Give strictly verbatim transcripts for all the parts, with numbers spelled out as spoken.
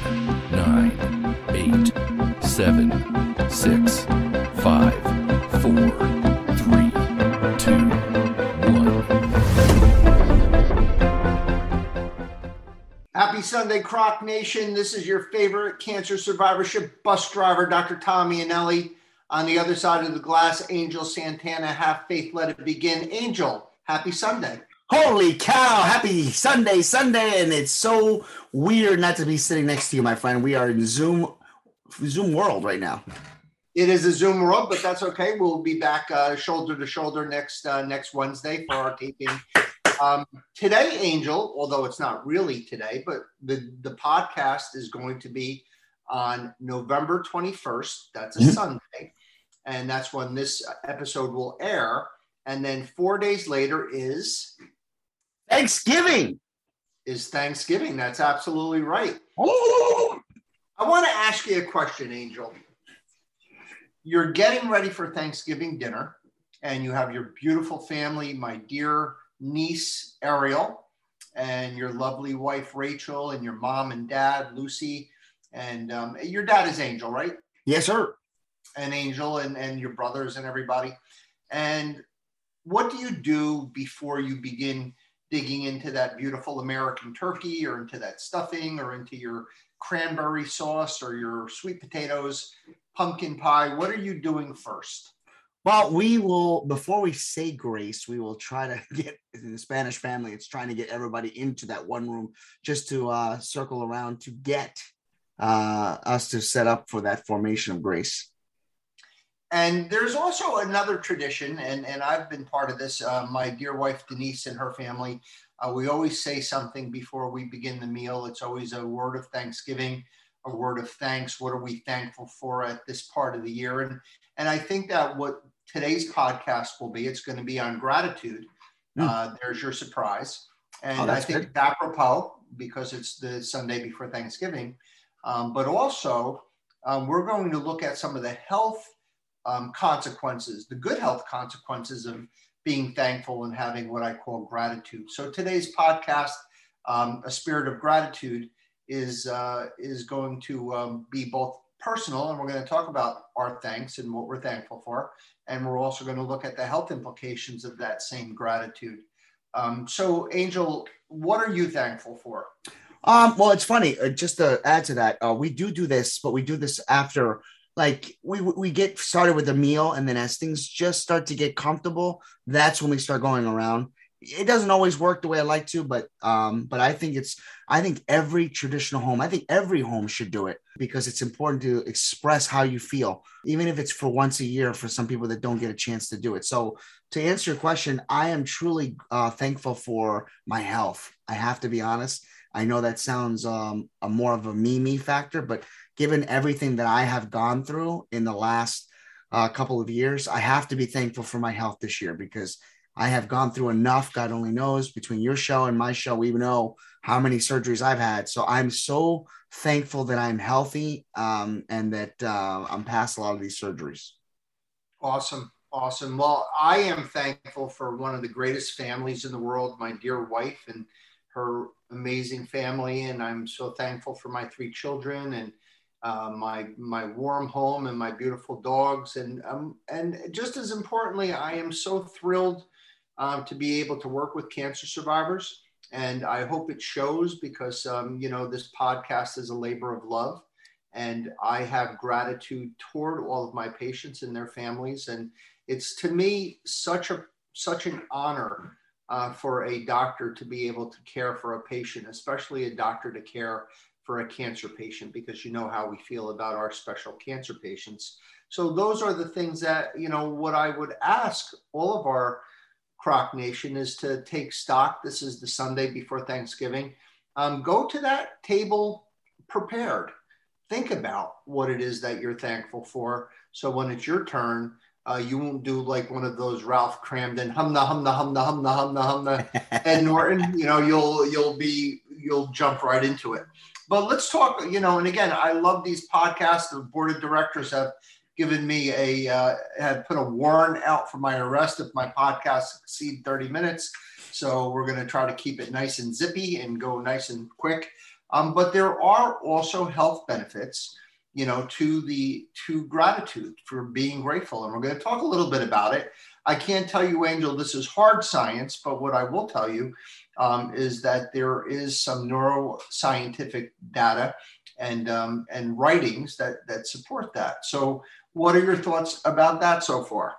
nine, eight, seven, six, five, four, three, two, one. Happy Sunday, Croc Nation. This is your favorite cancer survivorship bus driver, Doctor Tommy Anelli. On the other side of the glass, Angel Santana. Have faith, let it begin. Angel, happy Sunday. Holy cow, happy Sunday, Sunday. And it's so weird not to be sitting next to you, my friend. We are in Zoom, Zoom world right now. It is a Zoom world, but that's okay. We'll be back uh, shoulder to shoulder next uh, next Wednesday for our taping. Um, today, Angel, although it's not really today, but the, the podcast is going to be on November twenty-first. That's a mm-hmm. Sunday. And that's when this episode will air. And then four days later is Thanksgiving. Is Thanksgiving. That's absolutely right. Oh. I want to ask you a question, Angel. You're getting ready for Thanksgiving dinner, and you have your beautiful family, my dear niece, Ariel, and your lovely wife, Rachel, and your mom and dad, Lucy. And um, your dad is Angel, right? Yes, sir. And Angel and, and your brothers and everybody. And what do you do before you begin digging into that beautiful American turkey or into that stuffing or into your cranberry sauce or your sweet potatoes, pumpkin pie? What are you doing first? Well, we will, before we say grace, we will try to get, in the Spanish family, it's trying to get everybody into that one room just to uh, circle around to get uh, us to set up for that formation of grace. And there's also another tradition, and, and I've been part of this. Uh, my dear wife, Denise, and her family, uh, we always say something before we begin the meal. It's always a word of thanksgiving, a word of thanks. What are we thankful for at this part of the year? And, and I think that what today's podcast will be, it's going to be on gratitude. Mm. Uh, there's your surprise. And oh, I think good. It's apropos because it's the Sunday before Thanksgiving. Um, but also, um, we're going to look at some of the health Um, consequences, the good health consequences of being thankful and having what I call gratitude. So today's podcast, um, A Spirit of Gratitude, is uh, is going to um, be both personal, and we're going to talk about our thanks and what we're thankful for. And we're also going to look at the health implications of that same gratitude. Um, so Angel, what are you thankful for? Um, well, it's funny, uh, just to add to that, uh, we do do this, but we do this after Like we we get started with a meal, and then as things just start to get comfortable, that's when we start going around. It doesn't always work the way I like to, but um, but I think it's I think every traditional home, I think every home should do it because it's important to express how you feel, even if it's for once a year for some people that don't get a chance to do it. So to answer your question, I am truly uh, thankful for my health. I have to be honest. I know that sounds um, a more of a me me factor, but given everything that I have gone through in the last uh, couple of years, I have to be thankful for my health this year because I have gone through enough. God only knows, between your show and my show, we know how many surgeries I've had. So I'm so thankful that I'm healthy um, and that uh, I'm past a lot of these surgeries. Awesome. Awesome. Well, I am thankful for one of the greatest families in the world, my dear wife and her amazing family. And I'm so thankful for my three children and Uh, my my warm home and my beautiful dogs. And um, and just as importantly, I am so thrilled um, to be able to work with cancer survivors. And I hope it shows because, um, you know, this podcast is a labor of love. And I have gratitude toward all of my patients and their families. And it's, to me, such a such an honor uh, for a doctor to be able to care for a patient, especially a doctor to care for a cancer patient, because you know how we feel about our special cancer patients. So those are the things that, you know, what I would ask all of our Croc Nation is to take stock. This is the Sunday before Thanksgiving. Um, go to that table prepared. Think about what it is that you're thankful for. So when it's your turn, uh, you won't do like one of those Ralph Cramden, humna, humna, humna, humna, humna, humna, Ed Norton. You know, you'll, you'll be, you'll jump right into it. But let's talk, you know, and again, I love these podcasts. The board of directors have given me a, uh, have put a warrant out for my arrest if my podcasts exceed thirty minutes. So we're going to try to keep it nice and zippy and go nice and quick. Um, but there are also health benefits, you know, to the to gratitude, for being grateful. And we're going to talk a little bit about it. I can't tell you, Angel, this is hard science, but what I will tell you um, is that there is some neuroscientific data and um, and writings that that support that. So what are your thoughts about that so far?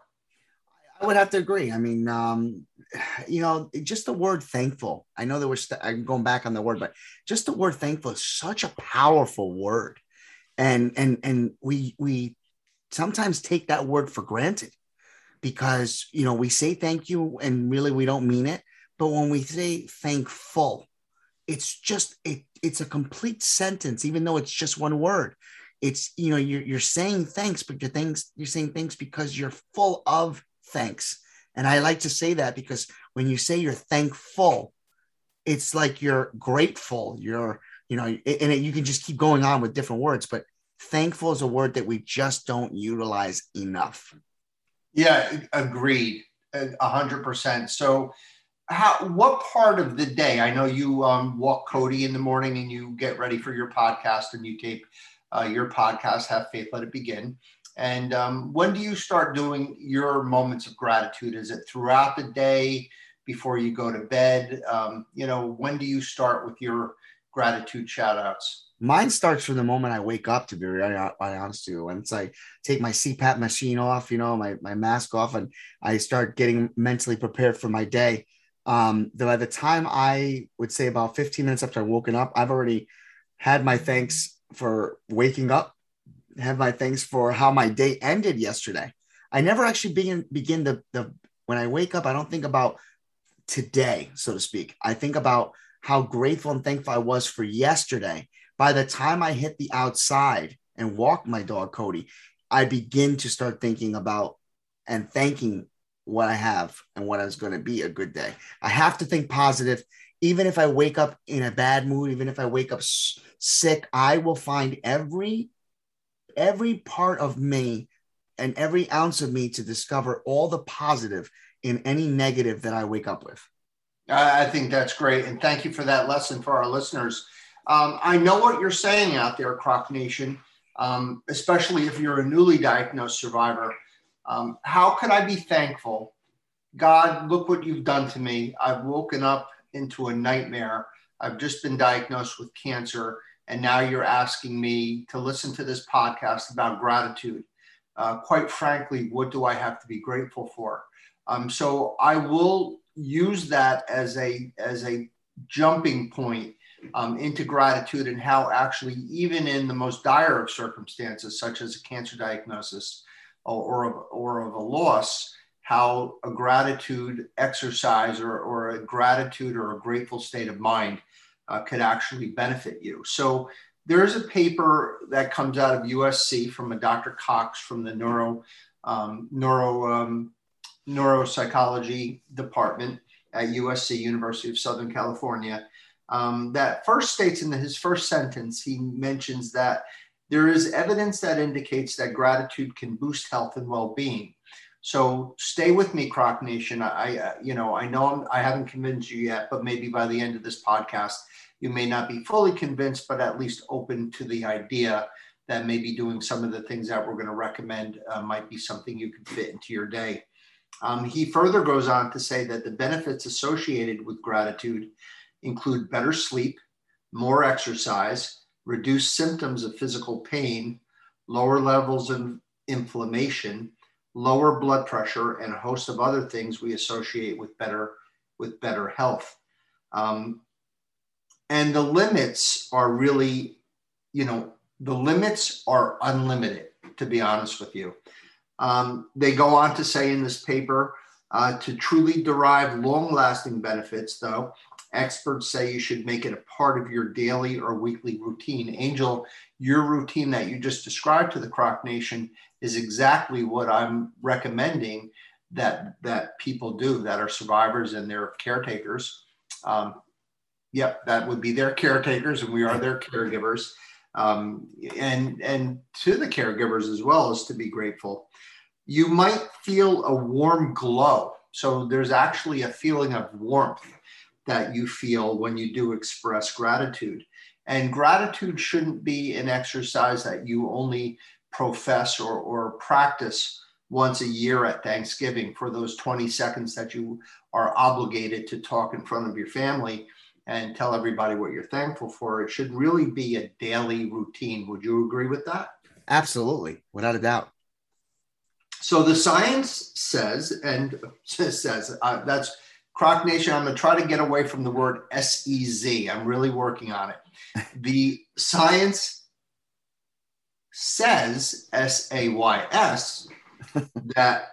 I would have to agree. I mean, um, you know, just the word thankful. I know that we're st- I'm going back on the word, but just the word thankful is such a powerful word. And and and we we sometimes take that word for granted, because, you know, we say thank you and really we don't mean it. But when we say thankful, it's just, it, it's a complete sentence, even though it's just one word. It's, you know, you're, you're saying thanks, but you're thanks, you're saying thanks because you're full of thanks. And I like to say that because when you say you're thankful, it's like you're grateful, you're, you know, and it, you can just keep going on with different words, but thankful is a word that we just don't utilize enough. Yeah, agreed, a hundred percent. So how, what part of the day, I know you um, walk Cody in the morning and you get ready for your podcast and you tape uh, your podcast, Have Faith, Let It Begin. And um, when do you start doing your moments of gratitude? Is it throughout the day, before you go to bed? Um, you know, when do you start with your gratitude shout outs? Mine starts from the moment I wake up, to be really honest with you. And it's like, take my C PAP machine off, you know, my, my mask off, and I start getting mentally prepared for my day. Um, by the time I would say about fifteen minutes after I've woken up, I've already had my thanks for waking up, had my thanks for how my day ended yesterday. I never actually begin, begin the, the, when I wake up, I don't think about today, so to speak. I think about how grateful and thankful I was for yesterday. By the time I hit the outside and walk my dog, Cody, I begin to start thinking about and thanking what I have and what is going to be a good day. I have to think positive. Even if I wake up in a bad mood, even if I wake up s- sick, I will find every, every part of me and every ounce of me to discover all the positive in any negative that I wake up with. I think that's great. And thank you for that lesson for our listeners. Um, I know what you're saying out there, Croc Nation, um, especially if you're a newly diagnosed survivor. Um, how could I be thankful? God, look what you've done to me. I've woken up into a nightmare. I've just been diagnosed with cancer. And now you're asking me to listen to this podcast about gratitude. Uh, quite frankly, what do I have to be grateful for? Um, so I will use that as a, as a jumping point Um, into gratitude, and how actually, even in the most dire of circumstances, such as a cancer diagnosis or, or, of, or of a loss, how a gratitude exercise or, or a gratitude or a grateful state of mind uh, could actually benefit you. So there's a paper that comes out of U S C from a Doctor Cox from the neuro, um, neuro, um, neuropsychology department at U S C, University of Southern California. Um, that first states in the, his first sentence, he mentions that there is evidence that indicates that gratitude can boost health and well-being. So stay with me, Croc Nation. I, I you know, I know I'm, I haven't convinced you yet, but maybe by the end of this podcast, you may not be fully convinced, but at least open to the idea that maybe doing some of the things that we're going to recommend uh, might be something you can fit into your day. Um, he further goes on to say that the benefits associated with gratitude include better sleep, more exercise, reduced symptoms of physical pain, lower levels of inflammation, lower blood pressure, and a host of other things we associate with better, with better health. Um, and the limits are really, you know, the limits are unlimited, to be honest with you. Um, they go on to say in this paper, uh, to truly derive long-lasting benefits, though, experts say you should make it a part of your daily or weekly routine. Angel, your routine that you just described to the Croc Nation is exactly what I'm recommending that, that people do that are survivors and their caretakers. Um, yep, that would be their caretakers, and we are their caregivers. Um, and, and to the caregivers as well, is to be grateful. You might feel a warm glow. So there's actually a feeling of warmth that you feel when you do express gratitude. And gratitude shouldn't be an exercise that you only profess or, or practice once a year at Thanksgiving for those twenty seconds that you are obligated to talk in front of your family and tell everybody what you're thankful for. It should really be a daily routine. Would you agree with that? Absolutely, without a doubt. So the science says, and says, uh, that's Croc Nation, I'm going to try to get away from the word S E Z. I'm really working on it. The science says, S A Y S, that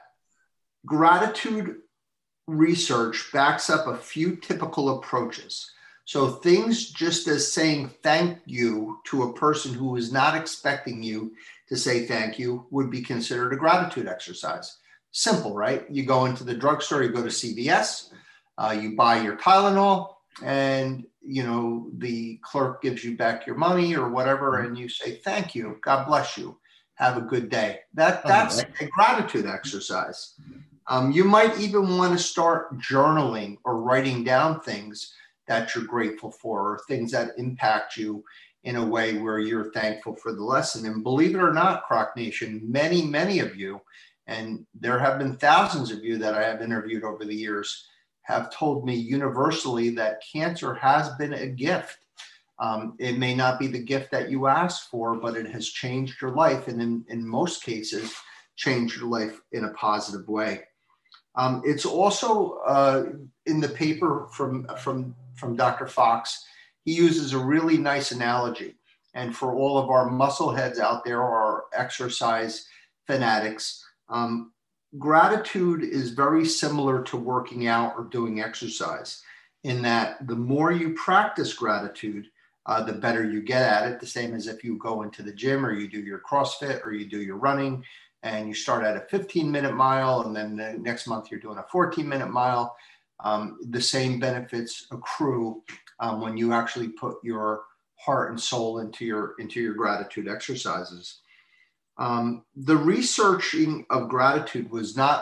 gratitude research backs up a few typical approaches. So things just as saying thank you to a person who is not expecting you to say thank you would be considered a gratitude exercise. Simple, right? You go into the drugstore, you go to C V S, uh, you buy your Tylenol, and you know the clerk gives you back your money or whatever, and you say thank you, God bless you, have a good day. That that's a gratitude exercise. Um, you might even want to start journaling or writing down things that you're grateful for, or things that impact you in a way where you're thankful for the lesson. And believe it or not, Croc Nation, many, many of you, and there have been thousands of you that I have interviewed over the years, have told me universally that cancer has been a gift. Um, it may not be the gift that you asked for, but it has changed your life, and in, in most cases, changed your life in a positive way. Um, it's also uh, in the paper from, from, from Doctor Fox. He uses a really nice analogy. And for all of our muscle heads out there, or exercise fanatics, um, gratitude is very similar to working out or doing exercise, in that the more you practice gratitude, uh, the better you get at it. The same as if you go into the gym or you do your CrossFit or you do your running, and you start at a fifteen minute mile, and then the next month you're doing a fourteen minute mile. Um, the same benefits accrue um, when you actually put your heart and soul into your, into your gratitude exercises. Um, the researching of gratitude was not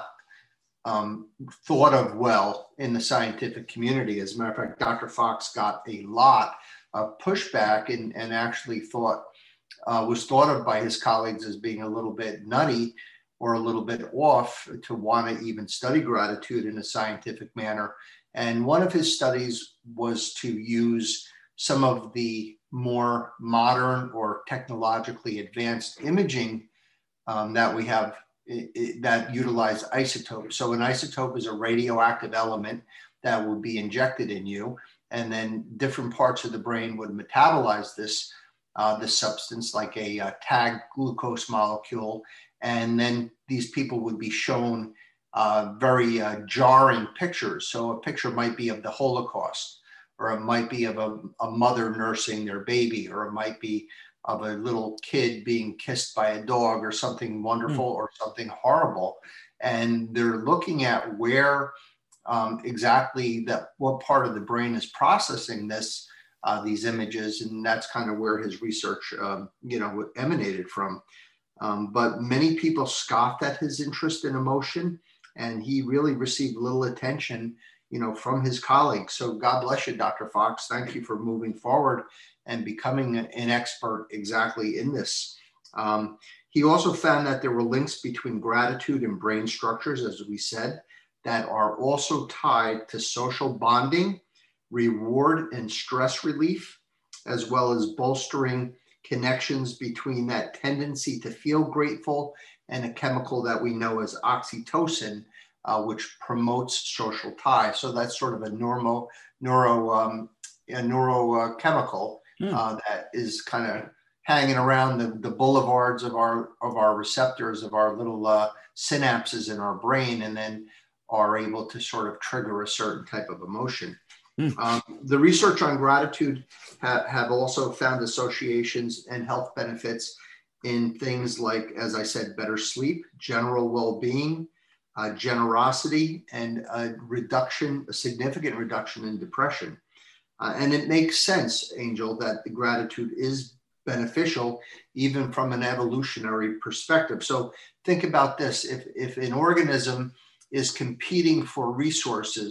um, thought of well in the scientific community. As a matter of fact, Doctor Fox got a lot of pushback, and, and actually thought, uh, was thought of by his colleagues as being a little bit nutty or a little bit off to want to even study gratitude in a scientific manner. And one of his studies was to use some of the more modern or technologically advanced imaging um, that we have it, it, that utilize isotopes. So an isotope is a radioactive element that would be injected in you, and then different parts of the brain would metabolize this, uh, this substance, like a, a tagged glucose molecule. And then these people would be shown uh, very uh, jarring pictures. So a picture might be of the Holocaust, or it might be of a, a mother nursing their baby, or it might be of a little kid being kissed by a dog, or something wonderful mm. or something horrible. And they're looking at where um, exactly that, what part of the brain is processing this, uh, these images. And that's kind of where his research, um, you know, emanated from. Um, but many people scoffed at his interest in emotion, and he really received little attention, you know, from his colleagues. So God bless you, Doctor Fox. Thank you for moving forward and becoming an expert exactly in this. Um, he also found that there were links between gratitude and brain structures, as we said, that are also tied to social bonding, reward and stress relief, as well as bolstering connections between that tendency to feel grateful and a chemical that we know as oxytocin, uh, which promotes social ties. So that's sort of a normal neuro, um, a neurochemical uh, uh, that is kind of hanging around the, the boulevards of our of our receptors, of our little uh, synapses in our brain, and then are able to sort of trigger a certain type of emotion. Mm. Um, the research on gratitude ha- have also found associations and health benefits in things like, as I said, better sleep, general well-being, uh, generosity, and a reduction, a significant reduction in depression. Uh, and it makes sense, Angel, that the gratitude is beneficial, even from an evolutionary perspective. So think about this. If, if an organism is competing for resources,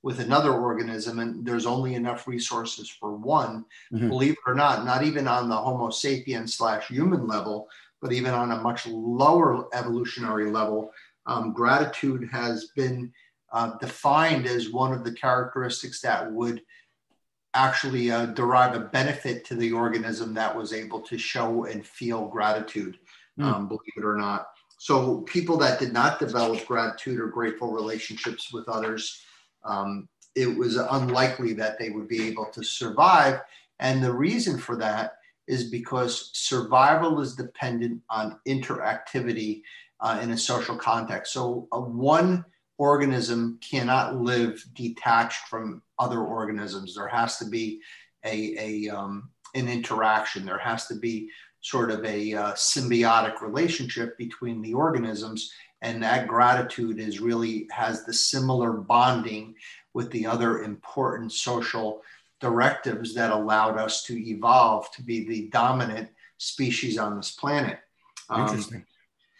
with another organism and there's only enough resources for one, Mhm. believe it or not, not even on the Homo sapiens slash human level, but even on a much lower evolutionary level, um, gratitude has been uh, defined as one of the characteristics that would actually uh, derive a benefit to the organism that was able to show and feel gratitude, Mm. um, believe it or not. So people that did not develop gratitude or grateful relationships with others, um, it was unlikely that they would be able to survive. And the reason for that is because survival is dependent on interactivity uh, in a social context. So uh, one organism cannot live detached from other organisms. There has to be a, a um, an interaction. There has to be sort of a uh, symbiotic relationship between the organisms, and that gratitude is really has the similar bonding with the other important social directives that allowed us to evolve to be the dominant species on this planet. Interesting. Um,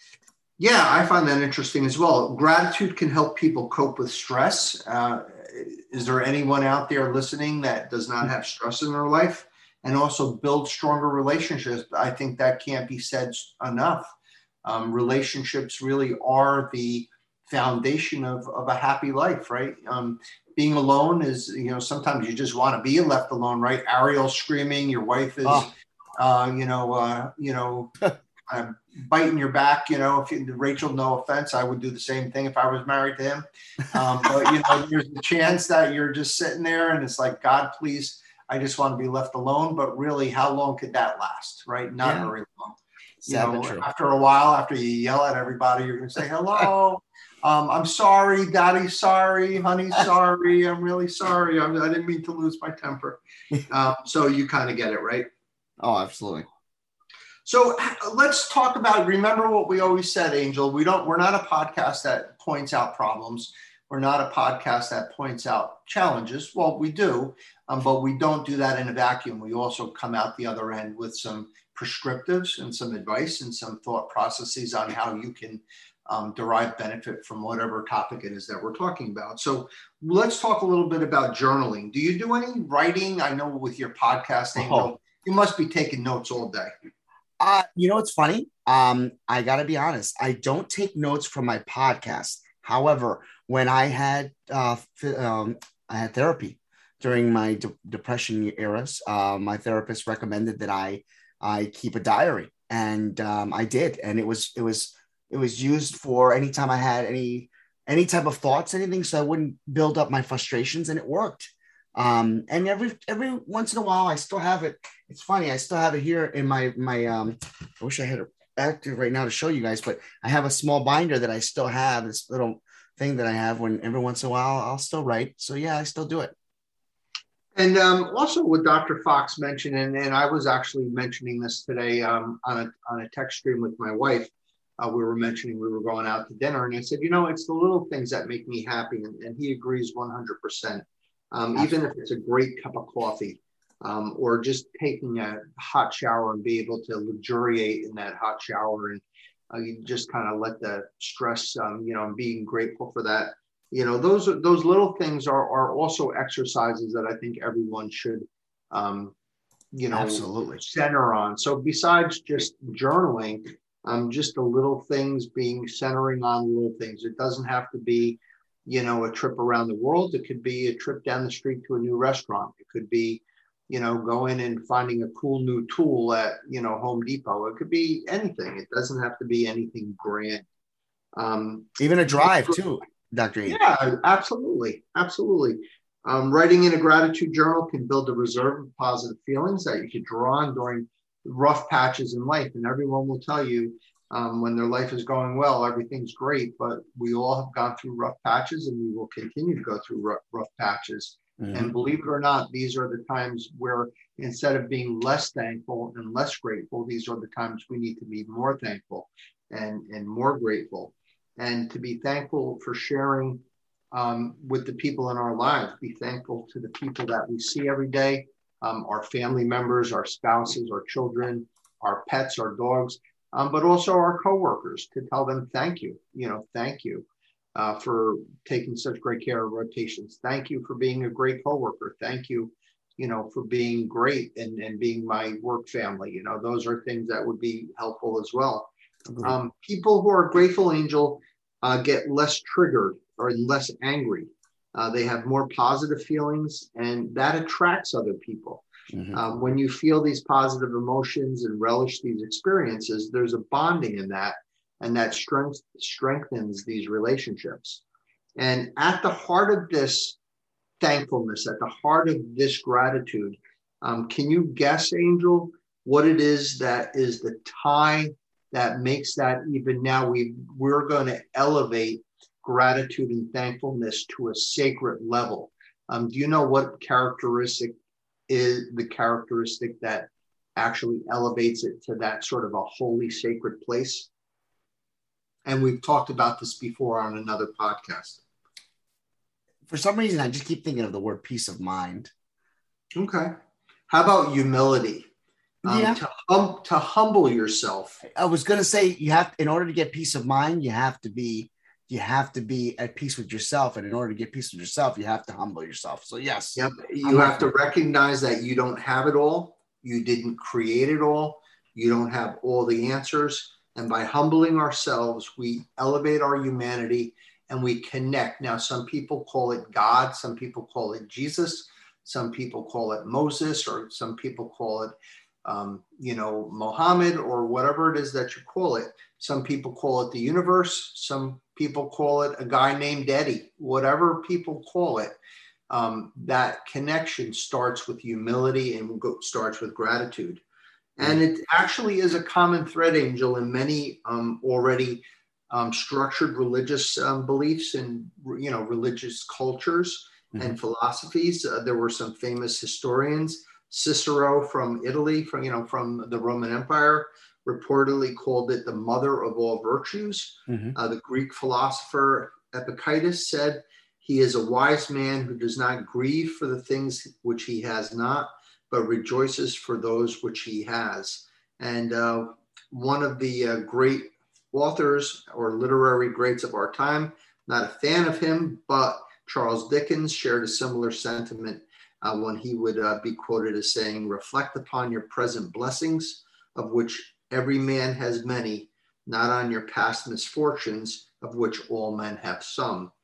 Yeah, I find that interesting as well. Gratitude can help people cope with stress. Uh, is there anyone out there listening that does not have stress in their life? And also build stronger relationships. I think that can't be said enough. Um, relationships really are the foundation of, of a happy life, right? Um, being alone is, you know, sometimes you just want to be left alone, right? Ariel screaming, your wife is, Oh. uh, you know, uh, you know, uh, biting your back, you know, if you, Rachel, no offense, I would do the same thing if I was married to him. Um, but, you know, there's a chance that you're just sitting there and it's like, God, please, I just want to be left alone. But really, how long could that last, right? Not Yeah. very long. Sad You know, but true. after a while, after you yell at everybody, you're going to say, hello, um, I'm sorry, daddy, sorry, honey, sorry. I'm really sorry. I'm, I didn't mean to lose my temper. Um, so you kind of get it, right? Oh, absolutely. So let's talk about, remember what we always said, Angel, we don't, we're not a podcast that points out problems. We're not a podcast that points out challenges. Well, we do, um, but we don't do that in a vacuum. We also come out the other end with some prescriptives and some advice and some thought processes on how you can um, derive benefit from whatever topic it is that we're talking about. So let's talk a little bit about journaling. Do you do any writing? I know with your podcast, Angel, Oh. you must be taking notes all day. Uh, you know what's funny? Um, I gotta be honest. I don't take notes from my podcast. However, when I had uh, th- um, I had therapy during my de- depression eras, uh, my therapist recommended that I I keep a diary, and um, I did, and it was it was it was used for anytime I had any any type of thoughts, anything, so I wouldn't build up my frustrations, and it worked. Um, and every every once in a while, I still have it. It's funny, I still have it here in my my. Um, I wish I had it active right now to show you guys, but I have a small binder that I still have. This little thing that I have when every once in a while I'll still write. So yeah, I still do it. And um, also what Doctor Fox mentioned, and, and I was actually mentioning this today um, on a on a text stream with my wife. Uh, we were mentioning we were going out to dinner, and I said, you know, it's the little things that make me happy, and, and he agrees one hundred percent. Um, even if it's a great cup of coffee, um, or just taking a hot shower and be able to luxuriate in that hot shower, and uh, you just kind of let the stress, um, you know, and being grateful for that. You know, those those little things are are also exercises that I think everyone should, um, you know, Absolutely. center on. So besides just journaling, um, just the little things being centering on little things. It doesn't have to be, you know, a trip around the world. It could be a trip down the street to a new restaurant. It could be, you know, going and finding a cool new tool at, you know, Home Depot. It could be anything. It doesn't have to be anything grand. Um, Even a drive too, Doctor E. Yeah, absolutely. Absolutely. Um, writing in a gratitude journal can build a reserve of positive feelings that you could draw on during rough patches in life. And everyone will tell you, Um, when their life is going well, everything's great, but we all have gone through rough patches and we will continue to go through rough, rough patches. Mm-hmm. And believe it or not, these are the times where instead of being less thankful and less grateful, these are the times we need to be more thankful and, and more grateful. And to be thankful for sharing um, with the people in our lives, be thankful to the people that we see every day, um, our family members, our spouses, our children, our pets, our dogs. Um, but also our coworkers, to tell them thank you, you know, thank you. uh, for taking such great care of our patients. Thank you for being a great coworker. Thank you, you know, for being great and, and being my work family. You know, those are things that would be helpful as well. Um, people who are grateful, Angel, uh, get less triggered or less angry. Uh, they have more positive feelings, and that attracts other people. Mm-hmm. Um, when you feel these positive emotions and relish these experiences, there's a bonding in that, and that strength, strengthens these relationships. And at the heart of this thankfulness, at the heart of this gratitude, um, can you guess, Angel, what it is that is the tie that makes that even now we, we're going to elevate gratitude and thankfulness to a sacred level? Um, do you know what characteristic is the characteristic that actually elevates it to that sort of a holy, sacred place? And we've talked about this before on another podcast. For some reason, I just keep thinking of the word peace of mind. Okay. How about humility? Um, yeah. To, hum- to humble yourself. I was going to say, you have, in order to get peace of mind, you have to be, you have to be at peace with yourself. And in order to get peace with yourself, you have to humble yourself. So yes. Yep. You I'm have to recognize that you don't have it all. You didn't create it all. You don't have all the answers. And by humbling ourselves, we elevate our humanity and we connect. Now, some people call it God. Some people call it Jesus. Some people call it Moses, or some people call it, um, you know, Mohammed, or whatever it is that you call it. Some people call it the universe. Some people call it a guy named Eddie. Whatever people call it, um, that connection starts with humility and go, starts with gratitude. And it actually is a common thread, Angel, in many um, already um, structured religious um, beliefs and, you know, religious cultures mm-hmm. and philosophies. Uh, there were some famous historians. Cicero from Italy, from, you know, from the Roman Empire, reportedly called it the mother of all virtues. Mm-hmm. Uh, the Greek philosopher Epictetus said, "He is a wise man who does not grieve for the things which he has not, but rejoices for those which he has." And uh, one of the uh, great authors or literary greats of our time, not a fan of him, but Charles Dickens shared a similar sentiment uh, when he would uh, be quoted as saying, "Reflect upon your present blessings, of which every man has many, not on your past misfortunes, of which all men have some."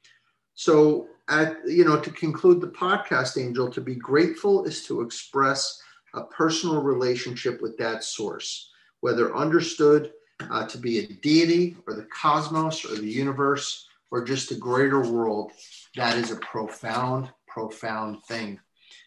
So, at, you know, to conclude the podcast, Angel, to be grateful is to express a personal relationship with that source, whether understood uh, to be a deity or the cosmos or the universe or just a greater world. That is a profound, profound thing.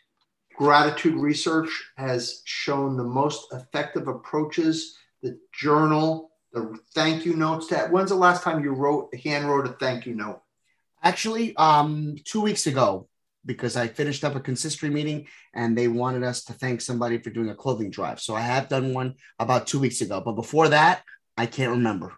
Gratitude research has shown the most effective approaches, the journal, the thank you notes. That when's the last time you wrote, hand wrote a thank you note? Actually, um, two weeks ago, because I finished up a consistory meeting and they wanted us to thank somebody for doing a clothing drive. So I have done one about two weeks ago, but before that, I can't remember.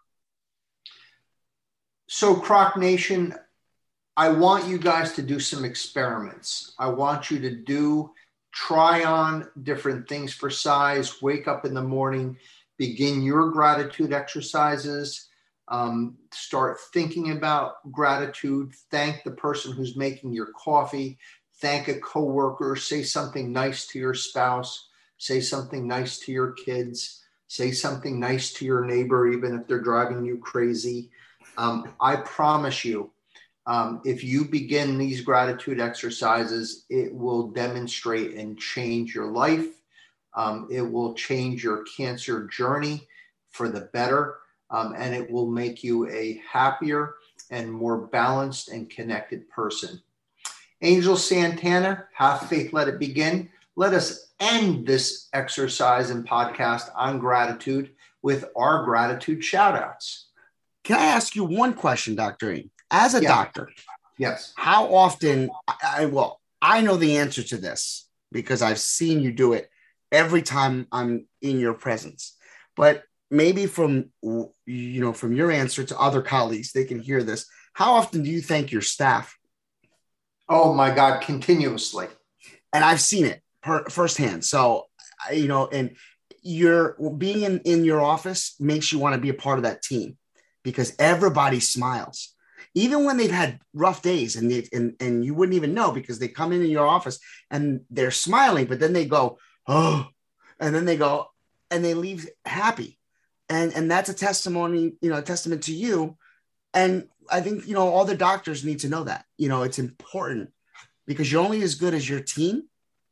So Croc Nation, I want you guys to do some experiments. I want you to do, try on different things for size, wake up in the morning, begin your gratitude exercises. Um, start thinking about gratitude. Thank the person who's making your coffee. Thank a coworker. Say something nice to your spouse. Say something nice to your kids. Say something nice to your neighbor, even if they're driving you crazy. Um, I promise you, um, if you begin these gratitude exercises, it will demonstrate and change your life. Um, it will change your cancer journey for the better. Um, and it will make you a happier and more balanced and connected person. Angel Santana, have faith, let it begin. Let us end this exercise and podcast on gratitude with our gratitude shout outs. Can I ask you one question, Doctor E? As a yeah. doctor, yes. How often, I, I well, I know the answer to this because I've seen you do it every time I'm in your presence, but maybe from, you know, from your answer to other colleagues, they can hear this. How often do you thank your staff? Oh my God, continuously. And I've seen it per, firsthand. So, you know, and you're being in, in your office makes you want to be a part of that team because everybody smiles. even when they've had rough days and they, and, and you wouldn't even know because they come into your office and they're smiling, but then they go, oh, and then they go and they leave happy. And, and that's a testimony, you know, a testament to you. And I think, you know, all the doctors need to know that, you know, it's important because you're only as good as your team.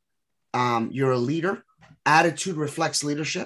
Um, you're a leader. Attitude reflects leadership.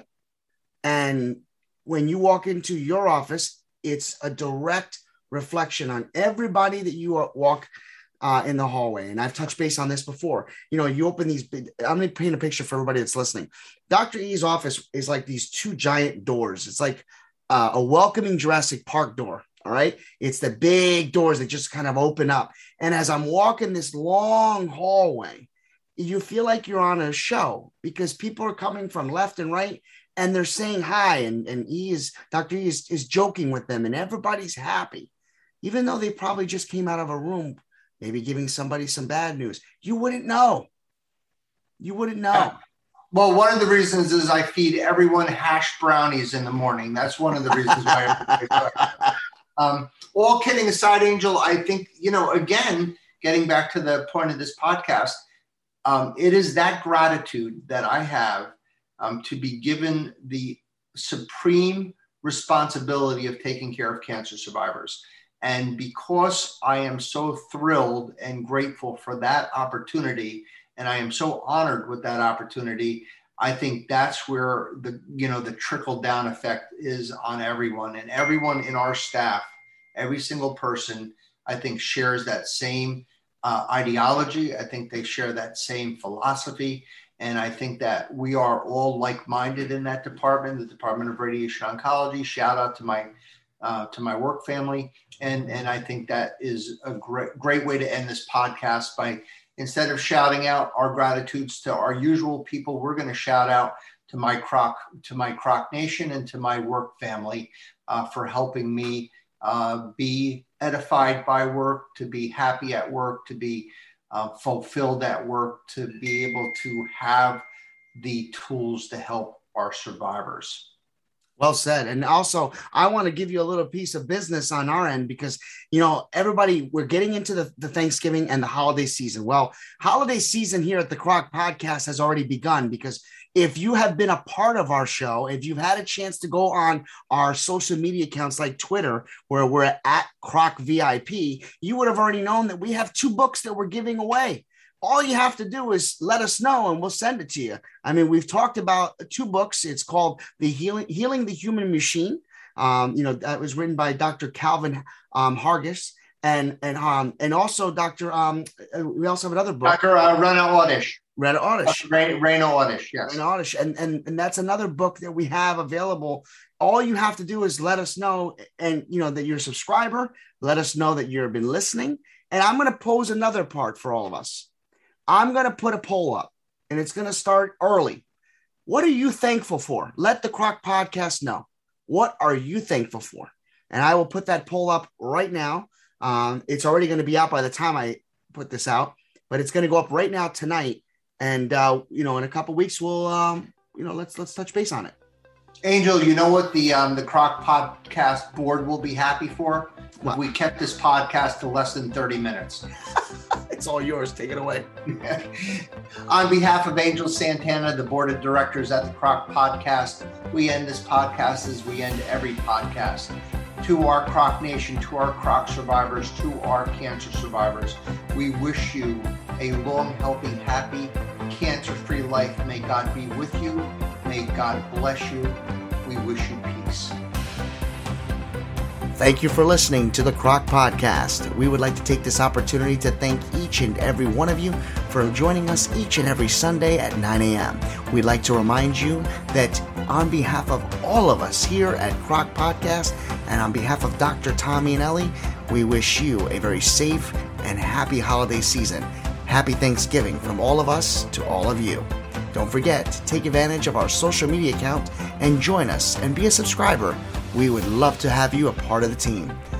And when you walk into your office, it's a direct reflection on everybody that you are, walk uh, in the hallway. And I've touched base on this before. You know, you open these big, I'm going to paint a picture for everybody that's listening. Doctor E's office is like these two giant doors. It's like uh, a welcoming Jurassic Park door. All right. It's the big doors that just kind of open up. And as I'm walking this long hallway, you feel like you're on a show because people are coming from left and right and they're saying hi. And, and E is, Doctor E is, is joking with them and everybody's happy, even though they probably just came out of a room, maybe giving somebody some bad news. You wouldn't know. You wouldn't know. Well, one of the reasons is I feed everyone hash brownies in the morning. That's one of the reasons why. Um, all kidding aside, Angel, I think, you know, again, getting back to the point of this podcast, um, it is that gratitude that I have um, to be given the supreme responsibility of taking care of cancer survivors. And because I am so thrilled and grateful for that opportunity, and I am so honored with that opportunity, I think that's where the, you know, the trickle down effect is on everyone, and everyone in our staff, every single person, I think shares that same uh, ideology. I think they share that same philosophy. And I think that we are all like-minded in that department, the Department of Radiation Oncology. Shout out to my, uh, to my work family. And, and I think that is a great, great way to end this podcast by, instead of shouting out our gratitudes to our usual people, we're going to shout out to my Croc, to my Croc Nation and to my work family uh, for helping me uh, be edified by work, to be happy at work, to be uh, fulfilled at work, to be able to have the tools to help our survivors. Well said. And also, I want to give you a little piece of business on our end because, you know, everybody, we're getting into the, the Thanksgiving and the holiday season. Well, holiday season here at the Croc Podcast has already begun because if you have been a part of our show, if you've had a chance to go on our social media accounts like Twitter, where we're at Croc V I P, you would have already known that we have two books that we're giving away. All you have to do is let us know and we'll send it to you. I mean, we've talked about two books. It's called The Healing, Healing the Human Machine. Um, you know, that was written by Doctor Calvin um, Hargis. And and um and also Doctor Um, we also have another book. Doctor Uh, Rana Audish. Rana Audish. Rana Audish, yes. Rana Audish. And, and, and that's another book that we have available. All you have to do is let us know, and you know, that you're a subscriber. Let us know that you've been listening. And I'm going to pose another part for all of us. I'm going to put a poll up, and it's going to start early. What are you thankful for? Let the Croc Podcast know. What are you thankful for? And I will put that poll up right now. Um, it's already going to be out by the time I put this out, but it's going to go up right now tonight. And, uh, you know, in a couple of weeks, we'll, um, you know, let's, let's touch base on it. Angel, you know what the, um, the Croc Podcast board will be happy for? What? We kept this podcast to less than thirty minutes. It's all yours. Take it away. On behalf of Angel Santana, the board of directors at the Croc Podcast, we end this podcast as we end every podcast. To our Croc Nation, to our Croc survivors, to our cancer survivors, we wish you a long, healthy, happy, cancer-free life. May God be with you. May God bless you. We wish you peace. Thank you for listening to the Croc Podcast. We would like to take this opportunity to thank each and every one of you for joining us each and every Sunday at nine a.m. We'd like to remind you that on behalf of all of us here at Croc Podcast and on behalf of Doctor Tommy and Ellie, we wish you a very safe and happy holiday season. Happy Thanksgiving from all of us to all of you. Don't forget to take advantage of our social media account and join us and be a subscriber. We would love to have you a part of the team.